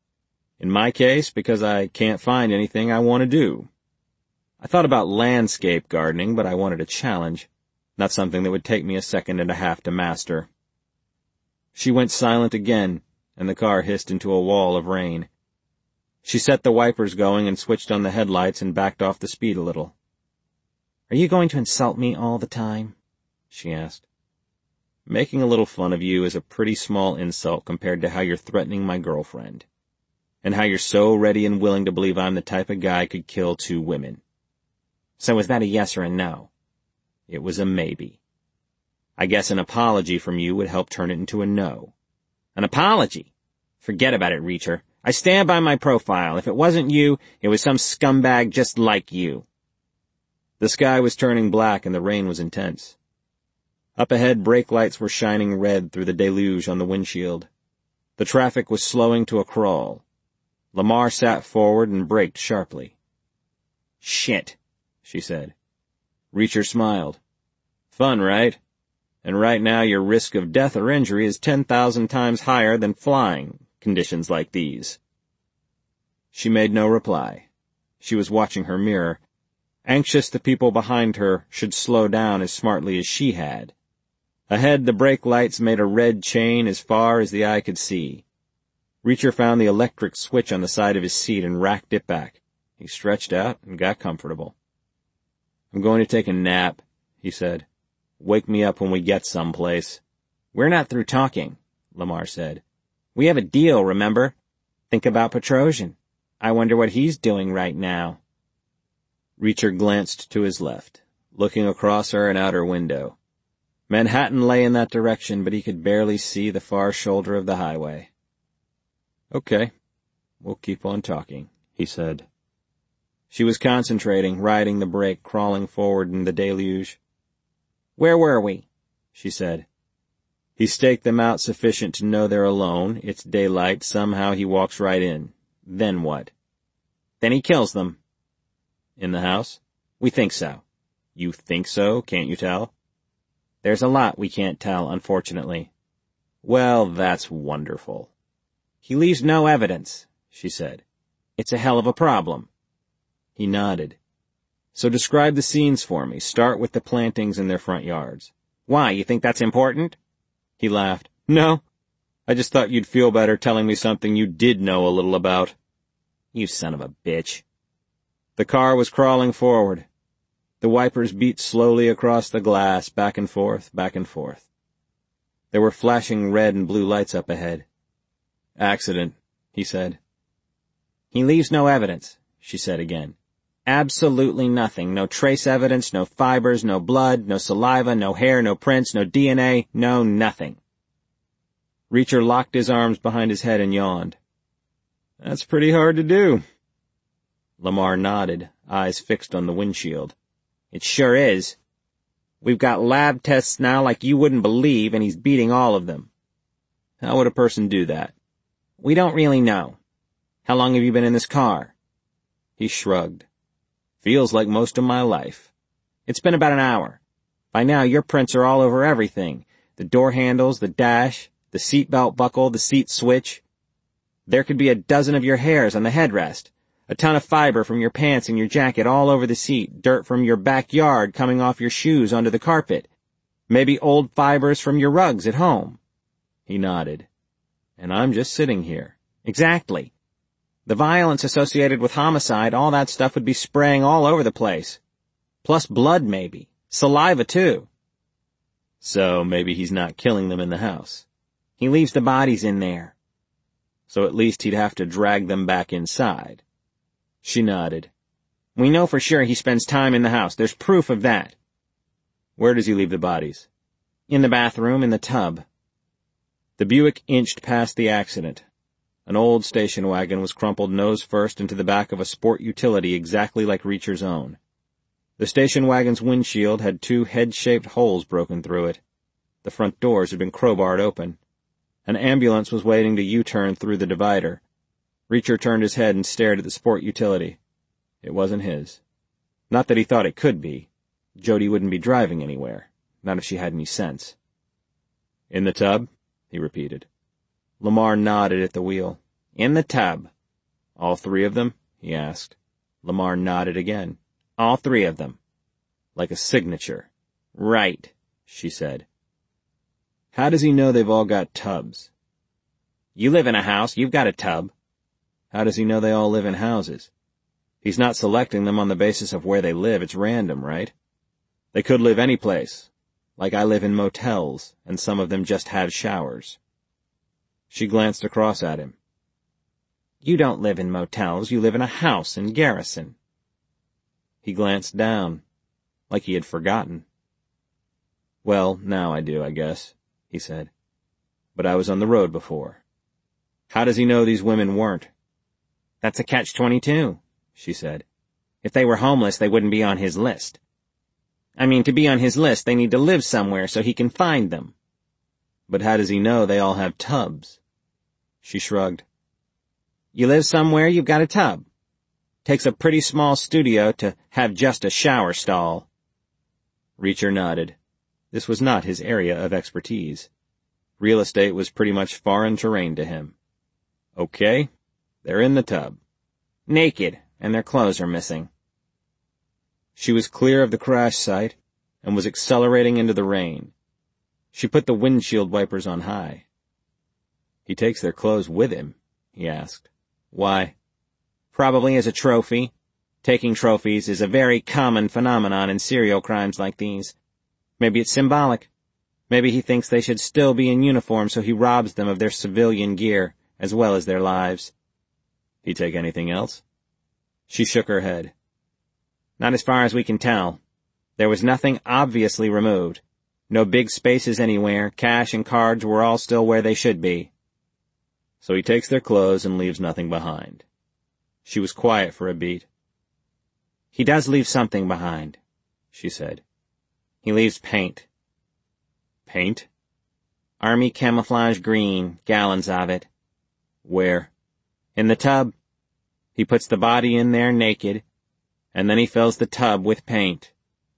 In my case, because I can't find anything I want to do. I thought about landscape gardening, but I wanted a challenge, not something that would take me a second and a half to master. She went silent again, and the car hissed into a wall of rain. She set the wipers going and switched on the headlights and backed off the speed a little. Are you going to insult me all the time? She asked. Making a little fun of you is a pretty small insult compared to how you're threatening my girlfriend. And how you're so ready and willing to believe I'm the type of guy could kill two women. So was that a yes or a no? It was a maybe. I guess an apology from you would help turn it into a no. An apology? Forget about it, Reacher. I stand by my profile. If it wasn't you, it was some scumbag just like you. The sky was turning black and the rain was intense. Up ahead, brake lights were shining red through the deluge on the windshield. The traffic was slowing to a crawl. Lamar sat forward and braked sharply. Shit, she said. Reacher smiled. Fun, right? And right now your risk of death or injury is ten thousand times higher than flying, conditions like these. She made no reply. She was watching her mirror, anxious the people behind her should slow down as smartly as she had. Ahead, the brake lights made a red chain as far as the eye could see. Reacher found the electric switch on the side of his seat and racked it back. He stretched out and got comfortable. I'm going to take a nap, he said. Wake me up when we get someplace. We're not through talking, Lamar said. We have a deal, remember? Think about Petrosian. I wonder what he's doing right now. Reacher glanced to his left, looking across her an outer window. Manhattan lay in that direction, but he could barely see the far shoulder of the highway. Okay, we'll keep on talking, he said. She was concentrating, riding the brake, crawling forward in the deluge. Where were we? She said. He staked them out sufficient to know they're alone. It's daylight. Somehow he walks right in. Then what? Then he kills them. In the house? We think so. You think so? Can't you tell? There's a lot we can't tell, unfortunately. Well, that's wonderful. He leaves no evidence, she said. It's a hell of a problem. He nodded. So describe the scenes for me. Start with the plantings in their front yards. Why, you think that's important? He laughed. No. I just thought you'd feel better telling me something you did know a little about. You son of a bitch. The car was crawling forward. The wipers beat slowly across the glass, back and forth, back and forth. There were flashing red and blue lights up ahead. Accident, he said. He leaves no evidence, she said again. Absolutely nothing. No trace evidence, no fibers, no blood, no saliva, no hair, no prints, no D N A, no nothing. Reacher locked his arms behind his head and yawned. That's pretty hard to do. Lamar nodded, eyes fixed on the windshield. It sure is. We've got lab tests now like you wouldn't believe, and he's beating all of them. How would a person do that? We don't really know. How long have you been in this car? He shrugged. Feels like most of my life. It's been about an hour. By now your prints are all over everything. The door handles, the dash, the seatbelt buckle, the seat switch. There could be a dozen of your hairs on the headrest. A ton of fiber from your pants and your jacket all over the seat, dirt from your backyard coming off your shoes onto the carpet. Maybe old fibers from your rugs at home. He nodded. And I'm just sitting here. Exactly. The violence associated with homicide, all that stuff would be spraying all over the place. Plus blood, maybe. Saliva, too. So maybe he's not killing them in the house. He leaves the bodies in there. So at least he'd have to drag them back inside. She nodded. We know for sure he spends time in the house. There's proof of that. Where does he leave the bodies? In the bathroom, in the tub. The Buick inched past the accident. An old station wagon was crumpled nose first into the back of a sport utility exactly like Reacher's own. The station wagon's windshield had two head-shaped holes broken through it. The front doors had been crowbarred open. An ambulance was waiting to U-turn through the divider. Reacher turned his head and stared at the sport utility. It wasn't his. Not that he thought it could be. Jody wouldn't be driving anywhere, not if she had any sense. In the tub? He repeated. Lamar nodded at the wheel. In the tub. All three of them? He asked. Lamar nodded again. All three of them. Like a signature. Right, she said. How does he know they've all got tubs? You live in a house, you've got a tub. How does he know they all live in houses? He's not selecting them on the basis of where they live, it's random, right? They could live any place. Like I live in motels, and some of them just have showers. She glanced across at him. You don't live in motels, you live in a house in Garrison. He glanced down, like he had forgotten. Well, now I do, I guess, he said. But I was on the road before. How does he know these women weren't? That's a catch twenty-two, she said. If they were homeless, they wouldn't be on his list. I mean, to be on his list, they need to live somewhere so he can find them. But how does he know they all have tubs? She shrugged. You live somewhere, you've got a tub. Takes a pretty small studio to have just a shower stall. Reacher nodded. This was not his area of expertise. Real estate was pretty much foreign terrain to him. Okay, they're in the tub. Naked, and their clothes are missing. She was clear of the crash site and was accelerating into the rain. She put the windshield wipers on high. He takes their clothes with him, he asked. Why? Probably as a trophy. Taking trophies is a very common phenomenon in serial crimes like these. Maybe it's symbolic. Maybe he thinks they should still be in uniform, so he robs them of their civilian gear, as well as their lives. He take anything else? She shook her head. Not as far as we can tell. There was nothing obviously removed. No big spaces anywhere. Cash and cards were all still where they should be. So he takes their clothes and leaves nothing behind. She was quiet for a beat. He does leave something behind, she said. He leaves paint. Paint? Army camouflage green, gallons of it. Where? In the tub. He puts the body in there naked, and then he fills the tub with paint.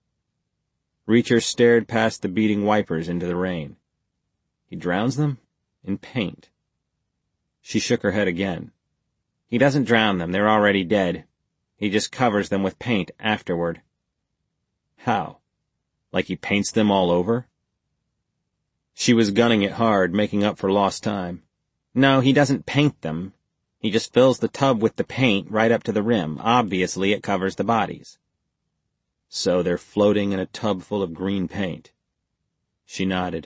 Reacher stared past the beating wipers into the rain. He drowns them in paint. She shook her head again. He doesn't drown them, they're already dead. He just covers them with paint afterward. How? Like he paints them all over? She was gunning it hard, making up for lost time. No, he doesn't paint them. He just fills the tub with the paint right up to the rim. Obviously, it covers the bodies. So they're floating in a tub full of green paint. She nodded.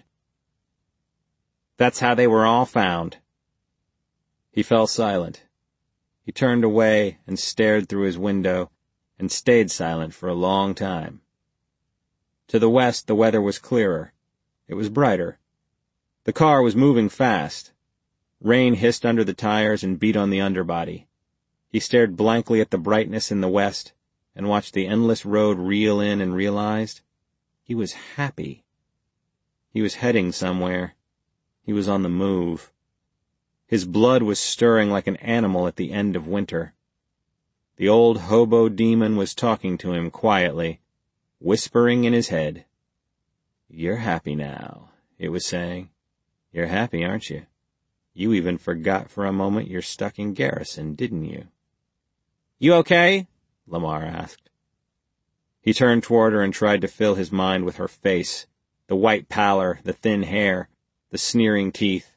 That's how they were all found. He fell silent. He turned away and stared through his window and stayed silent for a long time. To the west, the weather was clearer. It was brighter. The car was moving fast. Rain hissed under the tires and beat on the underbody. He stared blankly at the brightness in the west and watched the endless road reel in and realized he was happy. He was heading somewhere. He was on the move. His blood was stirring like an animal at the end of winter. The old hobo demon was talking to him quietly, whispering in his head. You're happy now, it was saying. You're happy, aren't you? You even forgot for a moment you're stuck in Garrison, didn't you? You okay? Lamar asked. He turned toward her and tried to fill his mind with her face, the white pallor, the thin hair, the sneering teeth.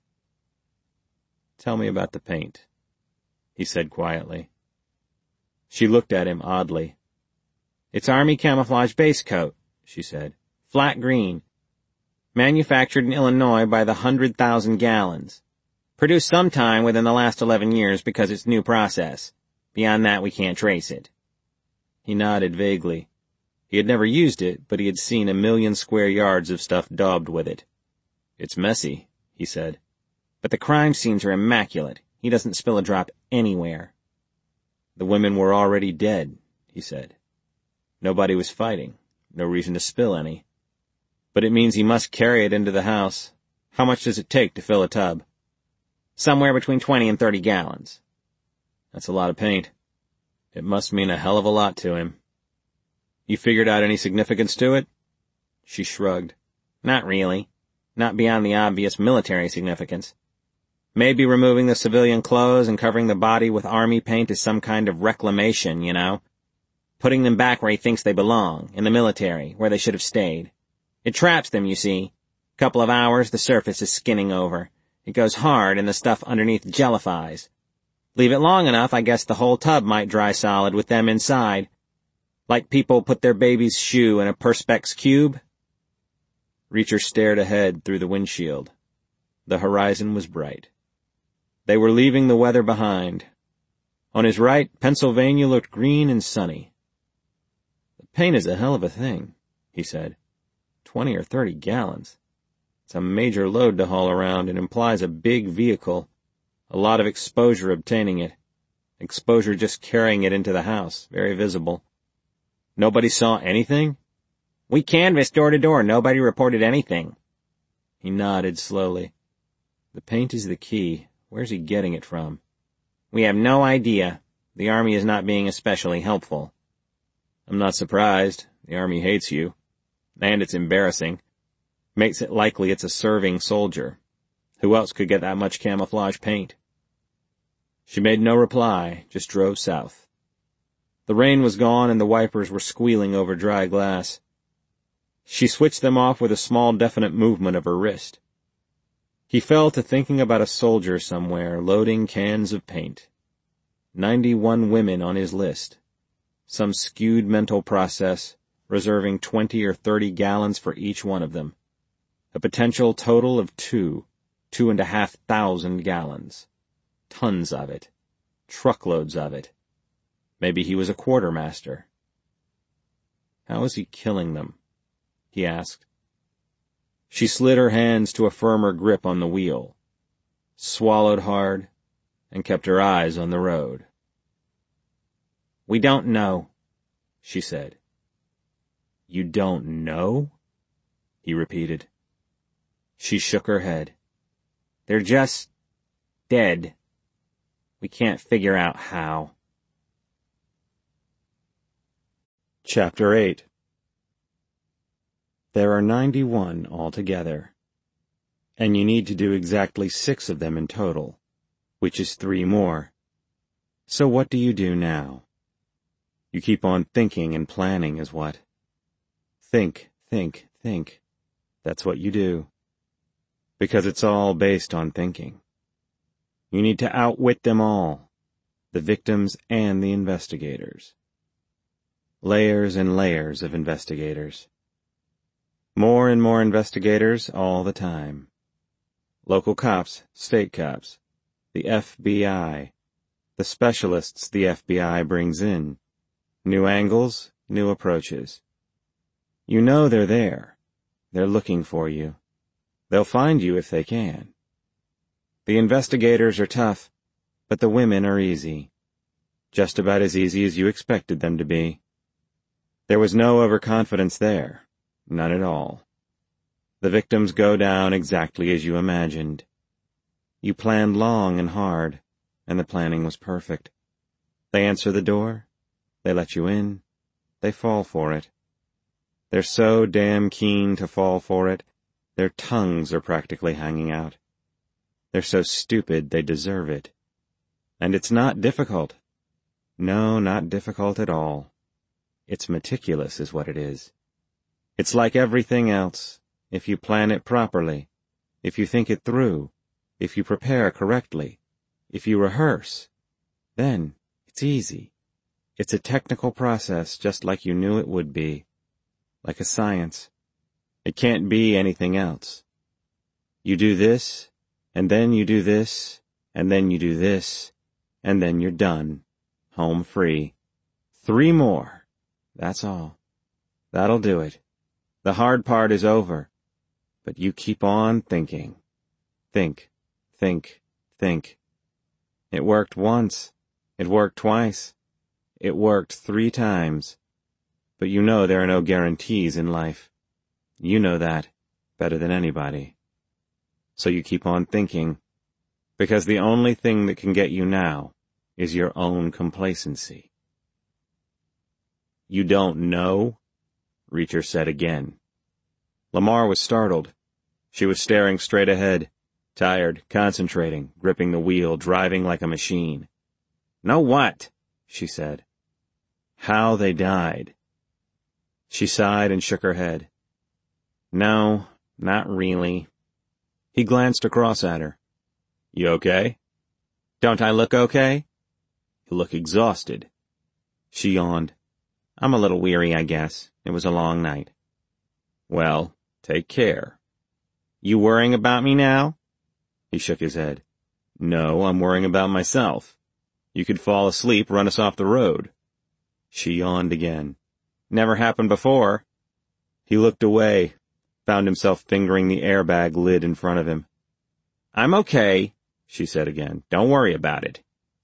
Tell me about the paint, he said quietly. She looked at him oddly. It's Army camouflage base coat, she said. Flat green. Manufactured in Illinois by the hundred thousand gallons. Produced sometime within the last eleven years because it's new process. Beyond that, we can't trace it. He nodded vaguely. He had never used it, but he had seen a million square yards of stuff daubed with it. It's messy, he said. But the crime scenes are immaculate. He doesn't spill a drop anywhere. The women were already dead, he said. Nobody was fighting. No reason to spill any. But it means he must carry it into the house. How much does it take to fill a tub? Somewhere between twenty and thirty gallons. That's a lot of paint. It must mean a hell of a lot to him. You figured out any significance to it? She shrugged. Not really. Not beyond the obvious military significance. Maybe removing the civilian clothes and covering the body with army paint is some kind of reclamation, you know? Putting them back where he thinks they belong, in the military, where they should have stayed. It traps them, you see. Couple of hours, the surface is skinning over. It goes hard and the stuff underneath jellifies. Leave it long enough, I guess the whole tub might dry solid with them inside. Like people put their baby's shoe in a Perspex cube. Reacher stared ahead through the windshield. The horizon was bright. They were leaving the weather behind. On his right, Pennsylvania looked green and sunny. The paint is a hell of a thing, he said. Twenty or thirty gallons. It's a major load to haul around and implies a big vehicle. A lot of exposure obtaining it. Exposure just carrying it into the house, very visible. Nobody saw anything? We canvassed door to door. Nobody reported anything. He nodded slowly. The paint is the key. Where's he getting it from? We have no idea. The Army is not being especially helpful. I'm not surprised. The Army hates you. And it's embarrassing. Makes it likely it's a serving soldier. Who else could get that much camouflage paint? She made no reply, just drove south. The rain was gone and the wipers were squealing over dry glass. She switched them off with a small definite movement of her wrist. He fell to thinking about a soldier somewhere loading cans of paint. Ninety-one women on his list. Some skewed mental process, reserving twenty or thirty gallons for each one of them. A potential total of two, two and a half thousand gallons. Tons of it. Truckloads of it. Maybe he was a quartermaster. How is he killing them? He asked. She slid her hands to a firmer grip on the wheel, swallowed hard, and kept her eyes on the road. We don't know, she said. You don't know? He repeated. She shook her head. They're just dead. We can't figure out how. Chapter eight. There are ninety-one altogether, and you need to do exactly six of them in total, which is three more. So what do you do now? You keep on thinking and planning is what? Think, think, think. That's what you do. Because it's all based on thinking. You need to outwit them all, the victims and the investigators. Layers and layers of investigators. More and more investigators all the time. Local cops, state cops, the F B I, the specialists the F B I brings in, new angles, new approaches. You know they're there. They're looking for you. They'll find you if they can. The investigators are tough, but the women are easy. Just about as easy as you expected them to be. There was no overconfidence there. None at all. The victims go down exactly as you imagined. You planned long and hard, and the planning was perfect. They answer the door, they let you in, they fall for it. They're so damn keen to fall for it, their tongues are practically hanging out. They're so stupid they deserve it. And it's not difficult. No, not difficult at all. It's meticulous is what it is. It's like everything else. If you plan it properly, if you think it through, if you prepare correctly, if you rehearse, then it's easy. It's a technical process just like you knew it would be. Like a science. It can't be anything else. You do this, and then you do this, and then you do this, and then you're done. Home free. Three more. That's all. That'll do it. The hard part is over. But you keep on thinking. Think, think, think. It worked once. It worked twice. It worked three times. But you know there are no guarantees in life. You know that better than anybody. So you keep on thinking, because the only thing that can get you now is your own complacency. You don't know? Reacher said again. Lamar was startled. She was staring straight ahead, tired, concentrating, gripping the wheel, driving like a machine. Know what? She said. How they died. She sighed and shook her head. No, not really. He glanced across at her. You okay? Don't I look okay? You look exhausted. She yawned. I'm a little weary, I guess. It was a long night. Well, take care. You worrying about me now? He shook his head. No, I'm worrying about myself. You could fall asleep, run us off the road. She yawned again. Never happened before. He looked away, found himself fingering the airbag lid in front of him. I'm okay, she said again. Don't worry about it.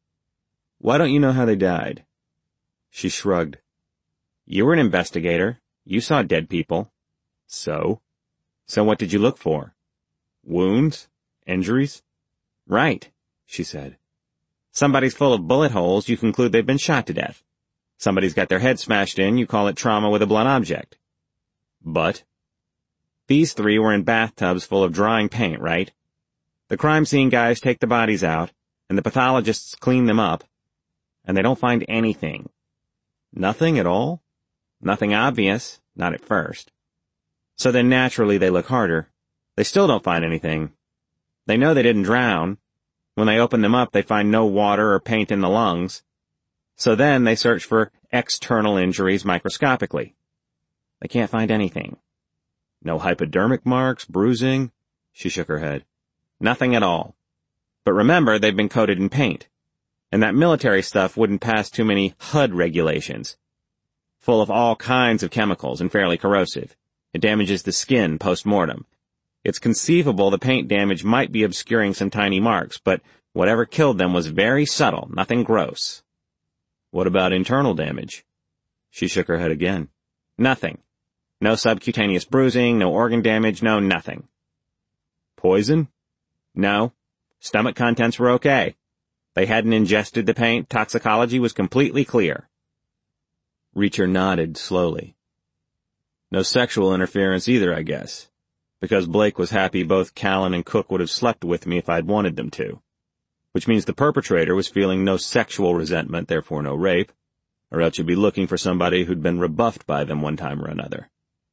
Why don't you know how they died? She shrugged. You were an investigator. You saw dead people. So? So what did you look for? Wounds? Injuries? Right, she said. Somebody's full of bullet holes, you conclude they've been shot to death. Somebody's got their head smashed in, you call it trauma with a blunt object. But? These three were in bathtubs full of drying paint, right? The crime scene guys take the bodies out, and the pathologists clean them up, and they don't find anything. Nothing at all? Nothing obvious, not at first. So then naturally they look harder. They still don't find anything. They know they didn't drown. When they open them up, they find no water or paint in the lungs. So then they search for external injuries microscopically. They can't find anything. No hypodermic marks, bruising. She shook her head. Nothing at all. But remember, they've been coated in paint. And that military stuff wouldn't pass too many H U D regulations. Full of all kinds of chemicals and fairly corrosive. It damages the skin post-mortem. It's conceivable the paint damage might be obscuring some tiny marks, but whatever killed them was very subtle, nothing gross. What about internal damage? She shook her head again. Nothing. No subcutaneous bruising, no organ damage, no nothing. Poison? No. Stomach contents were okay. They hadn't ingested the paint. Toxicology was completely clear. Reacher nodded slowly. No sexual interference either, I guess. Because Blake was happy both Callan and Cook would have slept with me if I'd wanted them to. Which means the perpetrator was feeling no sexual resentment, therefore no rape, or else you'd be looking for somebody who'd been rebuffed by them one time or another.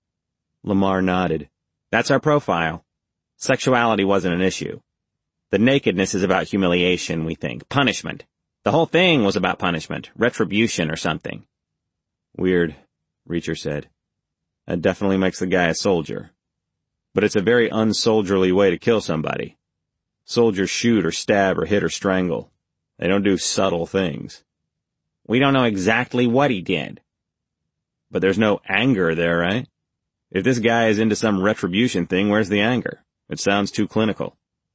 Lamar nodded. That's our profile. Sexuality wasn't an issue. The nakedness is about humiliation, we think. Punishment. The whole thing was about punishment. Retribution or something. Weird, Reacher said. That definitely makes the guy a soldier. But it's a very unsoldierly way to kill somebody. Soldiers shoot or stab or hit or strangle. They don't do subtle things. We don't know exactly what he did. But there's no anger there, right? If this guy is into some retribution thing, where's the anger? It sounds too clinical.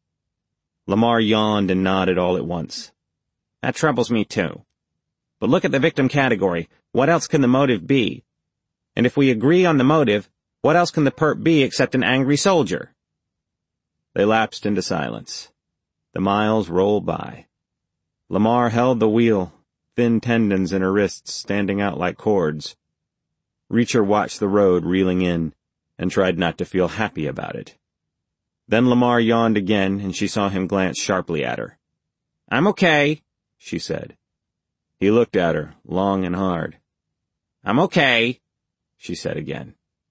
Lamar yawned and nodded all at once. That troubles me too. But look at the victim category. What else can the motive be? And if we agree on the motive, what else can the perp be except an angry soldier? They lapsed into silence. The miles rolled by. Lamar held the wheel, thin tendons in her wrists standing out like cords. Reacher watched the road reeling in, and tried not to feel happy about it. Then Lamar yawned again, and she saw him glance sharply at her. I'm okay, she said. He looked at her, long and hard. I'm okay, she said again.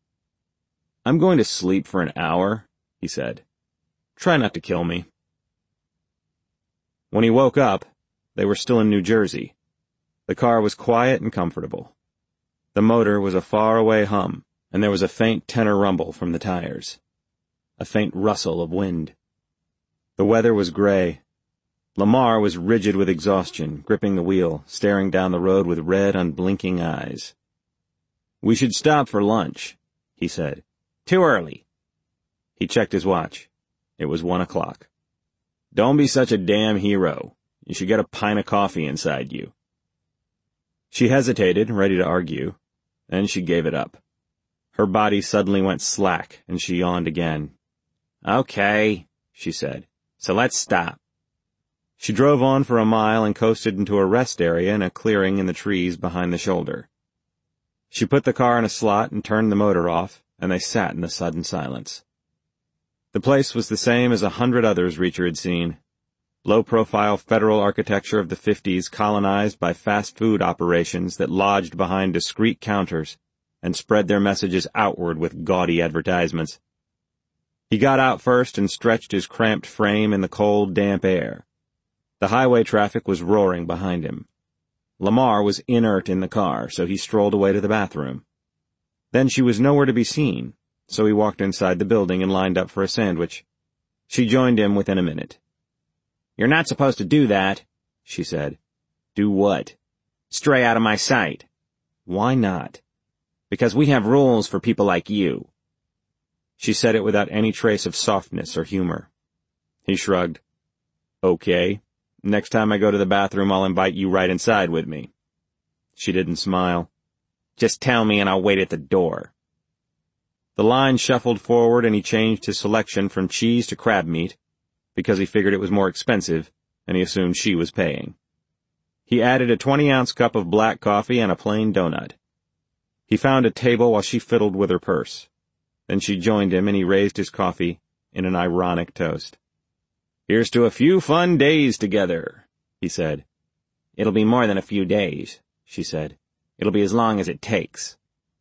I'm going to sleep for an hour, he said. Try not to kill me. When he woke up, they were still in New Jersey. The car was quiet and comfortable. The motor was a far-away hum, and there was a faint tenor rumble from the tires. A faint rustle of wind. The weather was gray. Lamar was rigid with exhaustion, gripping the wheel, staring down the road with red, unblinking eyes. "We should stop for lunch," he said. "Too early." He checked his watch. It was one o'clock. "Don't be such a damn hero. You should get a pint of coffee inside you." She hesitated, ready to argue. Then she gave it up. Her body suddenly went slack, and she yawned again. "Okay," she said. "So let's stop." She drove on for a mile and coasted into a rest area in a clearing in the trees behind the shoulder. She put the car in a slot and turned the motor off, and they sat in the sudden silence. The place was the same as a hundred others Reacher had seen. Low-profile federal architecture of the fifties colonized by fast food operations that lodged behind discreet counters and spread their messages outward with gaudy advertisements. He got out first and stretched his cramped frame in the cold, damp air. The highway traffic was roaring behind him. Lamar was inert in the car, so he strolled away to the bathroom. Then she was nowhere to be seen, so he walked inside the building and lined up for a sandwich. She joined him within a minute. "You're not supposed to do that," she said. "Do what?" "Stray out of my sight." "Why not?" "Because we have rules for people like you." She said it without any trace of softness or humor. He shrugged. "Okay. Next time I go to the bathroom, I'll invite you right inside with me." She didn't smile. "Just tell me and I'll wait at the door." The line shuffled forward and he changed his selection from cheese to crab meat, because he figured it was more expensive, and he assumed she was paying. He added a twenty-ounce cup of black coffee and a plain donut. He found a table while she fiddled with her purse. Then she joined him and he raised his coffee in an ironic toast. "Here's to a few fun days together," he said. "It'll be more than a few days," she said. "It'll be as long as it takes."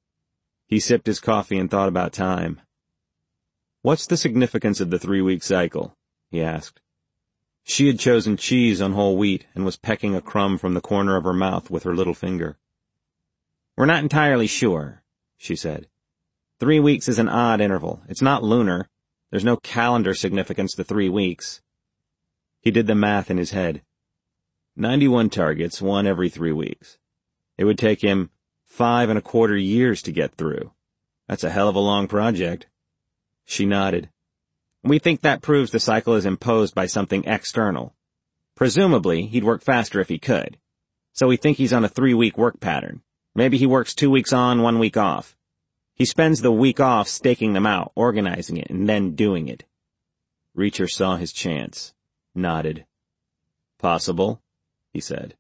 He sipped his coffee and thought about time. "What's the significance of the three-week cycle?" he asked. She had chosen cheese on whole wheat and was pecking a crumb from the corner of her mouth with her little finger. "We're not entirely sure," she said. "Three weeks is an odd interval. It's not lunar. There's no calendar significance to three weeks." He did the math in his head. Ninety-one targets, one every three weeks. It would take him five and a quarter years to get through. That's a hell of a long project. She nodded. "We think that proves the cycle is imposed by something external. Presumably, he'd work faster if he could. So we think he's on a three-week work pattern. Maybe he works two weeks on, one week off. He spends the week off staking them out, organizing it, and then doing it." Reacher saw his chance, nodded. "Possible," he said.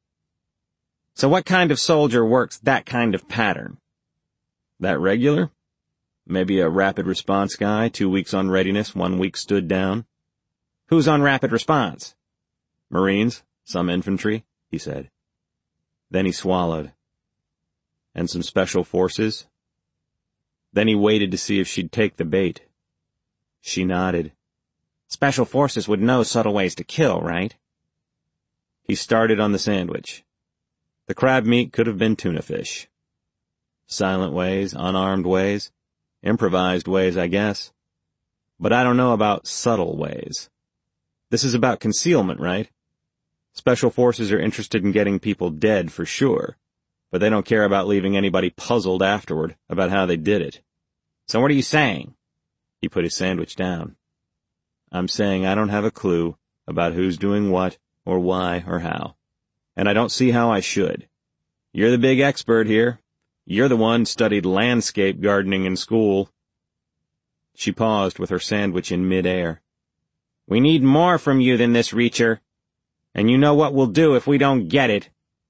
"So what kind of soldier works that kind of pattern?" "That regular? Maybe a rapid response guy, two weeks on readiness, one week stood down." "Who's on rapid response?" "Marines, some infantry," he said. Then he swallowed. "And some special forces?" Then he waited to see if she'd take the bait. She nodded. "Special forces would know subtle ways to kill, right?" He started on the sandwich. The crab meat could have been tuna fish. Silent ways, unarmed ways, improvised ways, I guess. But I don't know about subtle ways. This is about concealment, right? Special forces are interested in getting people dead for sure, but they don't care about leaving anybody puzzled afterward about how they did it. "So what are you saying?" He put his sandwich down. "I'm saying I don't have a clue about who's doing what or why or how. And I don't see how I should. You're the big expert here. You're the one studied landscape gardening in school." She paused with her sandwich in mid-air. "We need more from you than this, Reacher. And you know what we'll do if we don't get it."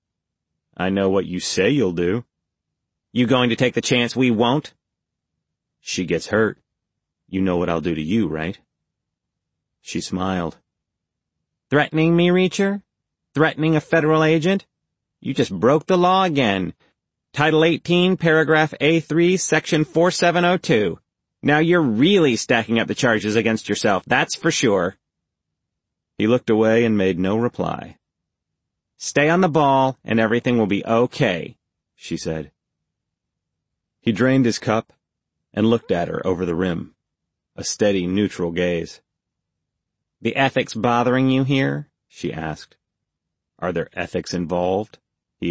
"I know what you say you'll do." "You going to take the chance we won't?" "She gets hurt. You know what I'll do to you, right?" She smiled. "Threatening me, Reacher? Threatening a federal agent? You just broke the law again. Title eighteen, paragraph A three, section forty-seven oh two. Now you're really stacking up the charges against yourself, that's for sure." He looked away and made no reply. "Stay on the ball, and everything will be okay," she said. He drained his cup, and looked at her over the rim. A steady, neutral gaze. "The ethics bothering you here?" she asked. "Are there ethics involved?"